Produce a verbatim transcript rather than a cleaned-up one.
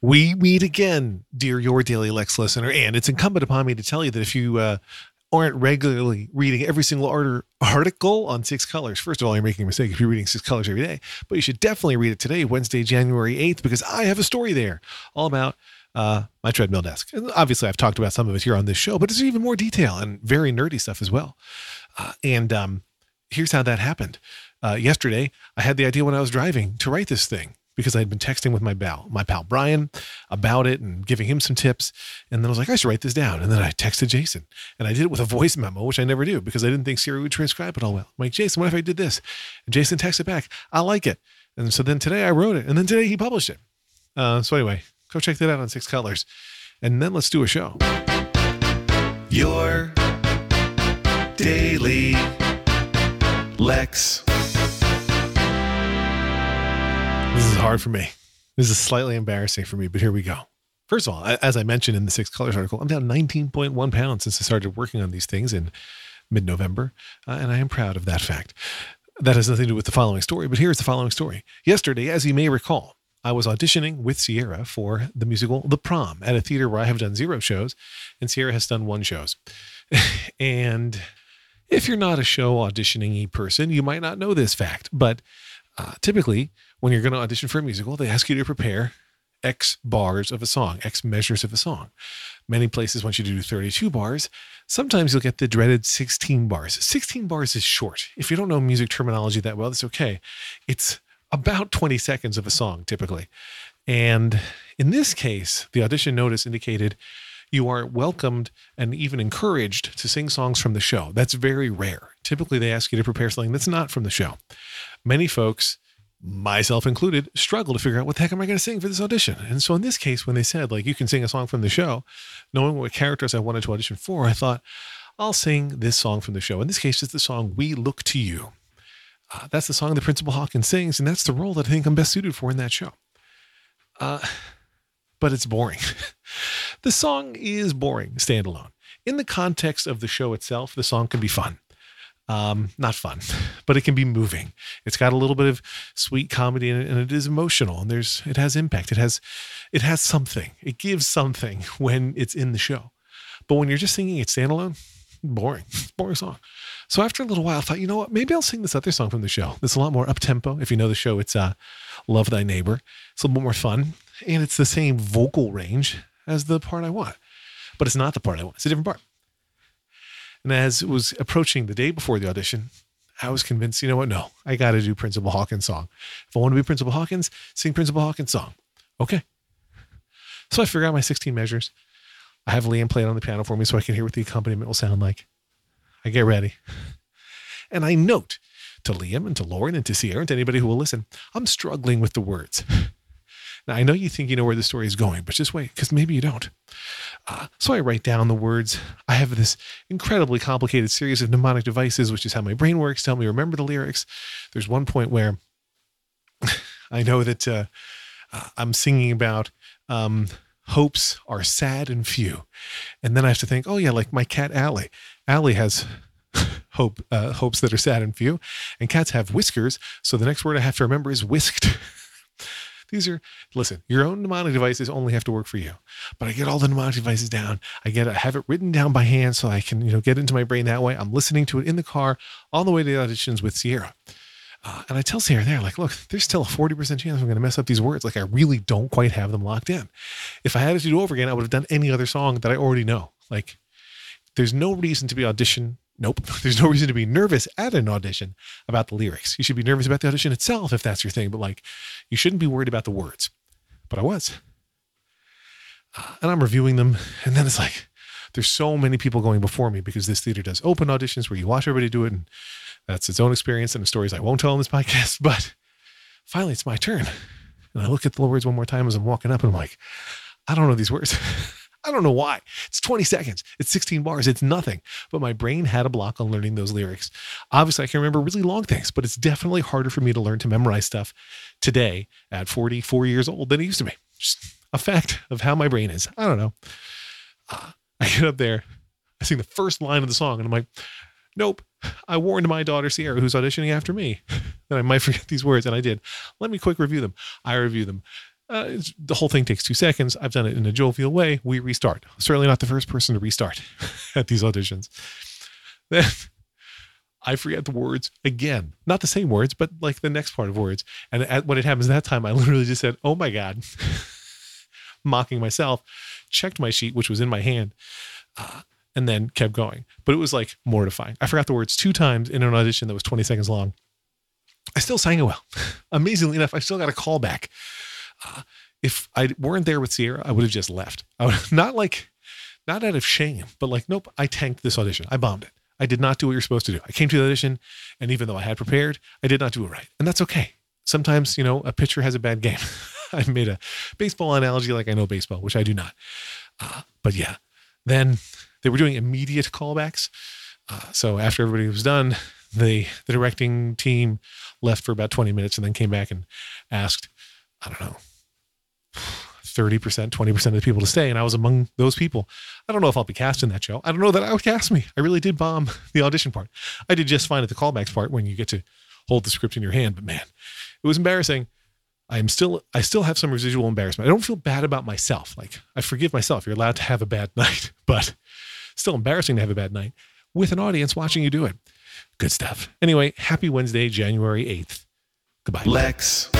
We meet again, dear Your Daily Lex listener, and it's incumbent upon me to tell you that if you uh, aren't regularly reading every single art- article on Six Colors, first of all, you're making a mistake if you're reading Six Colors every day, but you should definitely read it today, Wednesday, January eighth, because I have a story there all about uh, my treadmill desk. And obviously, I've talked about some of it here on this show, but there's even more detail and very nerdy stuff as well. Uh, and um, here's how that happened. Uh, yesterday, I had the idea when I was driving to write this thing, because I had been texting with my pal, my pal Brian about it and giving him some tips. And then I was like, I should write this down. And then I texted Jason, and I did it with a voice memo, which I never do because I didn't think Siri would transcribe it all well. I'm like, Jason, what if I did this? And Jason texted back, I like it. And so then today I wrote it, and then today he published it. Uh, so anyway, go check that out on Six Colors. And then let's do a show. Your Daily Lex. This is hard for me. This is slightly embarrassing for me, but here we go. First of all, as I mentioned in the Six Colors article, I'm down nineteen point one pounds since I started working on these things in mid-November, uh, and I am proud of that fact. That has nothing to do with the following story, but here's the following story. Yesterday, as you may recall, I was auditioning with Sierra for the musical The Prom at a theater where I have done zero shows, and Sierra has done one shows. And if you're not a show auditioning-y person, you might not know this fact, but uh, typically, when you're going to audition for a musical, they ask you to prepare X bars of a song, X measures of a song. Many places want you to do thirty-two bars. Sometimes you'll get the dreaded sixteen bars. sixteen bars is short. If you don't know music terminology that well, that's okay. It's about twenty seconds of a song, typically. And in this case, the audition notice indicated you are welcomed and even encouraged to sing songs from the show. That's very rare. Typically, they ask you to prepare something that's not from the show. Many folks, myself included, struggle to figure out what the heck am I going to sing for this audition. And so in this case, when they said, like, you can sing a song from the show, knowing what characters I wanted to audition for, I thought, I'll sing this song from the show. In this case, it's the song We Look to You. Uh, that's the song that Principal Hawkins sings, and that's the role that I think I'm best suited for in that show. Uh, but it's boring. The song is boring, standalone. In the context of the show itself, the song can be fun. Um, not fun, but it can be moving. It's got a little bit of sweet comedy in it, and it is emotional, and there's, it has impact. It has, it has something. It gives something when it's in the show. But when you're just singing it standalone, boring, boring song. So after a little while, I thought, you know what, maybe I'll sing this other song from the show. It's a lot more up-tempo. If you know the show, it's uh, Love Thy Neighbor. It's a little bit more fun, and it's the same vocal range as the part I want. But it's not the part I want. It's a different part. And as it was approaching the day before the audition, I was convinced, you know what? No, I got to do Principal Hawkins' song. If I want to be Principal Hawkins, sing Principal Hawkins' song. Okay. So I figure out my sixteen measures. I have Liam play it on the piano for me so I can hear what the accompaniment will sound like. I get ready. And I note to Liam and to Lauren and to Sierra and to anybody who will listen, I'm struggling with the words. Now, I know you think you know where the story is going, but just wait, because maybe you don't. Uh, so I write down the words. I have this incredibly complicated series of mnemonic devices, which is how my brain works, to help me remember the lyrics. There's one point where I know that uh, uh, I'm singing about um, hopes are sad and few. And then I have to think, oh yeah, like my cat Allie. Allie has hope uh, hopes that are sad and few, and cats have whiskers. So the next word I have to remember is whisked. These are, listen, your own mnemonic devices only have to work for you. But I get all the mnemonic devices down. I get, I have it written down by hand so I can, you know, get into my brain that way. I'm listening to it in the car all the way to the auditions with Sierra. Uh, and I tell Sierra there, like, look, there's still a forty percent chance I'm going to mess up these words. Like, I really don't quite have them locked in. If I had it to do over again, I would have done any other song that I already know. Like, there's no reason to be audition. Nope. There's no reason to be nervous at an audition about the lyrics. You should be nervous about the audition itself if that's your thing, but like, you shouldn't be worried about the words. But I was. Uh, and I'm reviewing them, and then it's like, there's so many people going before me because this theater does open auditions where you watch everybody do it, and that's its own experience and the stories I won't tell in this podcast. But finally, it's my turn. And I look at the words one more time as I'm walking up, and I'm like, I don't know these words. I don't know why. It's twenty seconds. It's sixteen bars. It's nothing. But my brain had a block on learning those lyrics. Obviously, I can remember really long things, but it's definitely harder for me to learn to memorize stuff today at forty-four years old than it used to be. Just a fact of how my brain is. I don't know. Uh, I get up there. I sing the first line of the song, and I'm like, nope. I warned my daughter, Sierra, who's auditioning after me, that I might forget these words, and I did. Let me quick review them. I review them. Uh, it's, the whole thing takes two seconds. I've done it in a jovial way. We restart. Certainly not the first person to restart at these auditions. Then I forget the words again. Not the same words, but like the next part of words. And at, when it happens that time, I literally just said, oh my God, mocking myself, checked my sheet, which was in my hand, uh, and then kept going. But it was like mortifying. I forgot the words two times in an audition that was twenty seconds long. I still sang it well. Amazingly enough, I still got a call back. Uh, if I weren't there with Sierra, I would have just left. I would not like, not out of shame, but like, nope, I tanked this audition. I bombed it. I did not do what you're supposed to do. I came to the audition, and even though I had prepared, I did not do it right. And that's okay. Sometimes, you know, a pitcher has a bad game. I made a baseball analogy like I know baseball, which I do not. Uh, but yeah, then they were doing immediate callbacks. Uh, so after everybody was done, the, the directing team left for about twenty minutes and then came back and asked, I don't know, thirty percent, twenty percent of the people to stay. And I was among those people. I don't know if I'll be cast in that show. I don't know that I would cast me. I really did bomb the audition part. I did just fine at the callbacks part when you get to hold the script in your hand. But man, it was embarrassing. I am still, I still have some residual embarrassment. I don't feel bad about myself. Like I forgive myself. You're allowed to have a bad night, but still embarrassing to have a bad night with an audience watching you do it. Good stuff. Anyway, happy Wednesday, January eighth. Goodbye. Lex.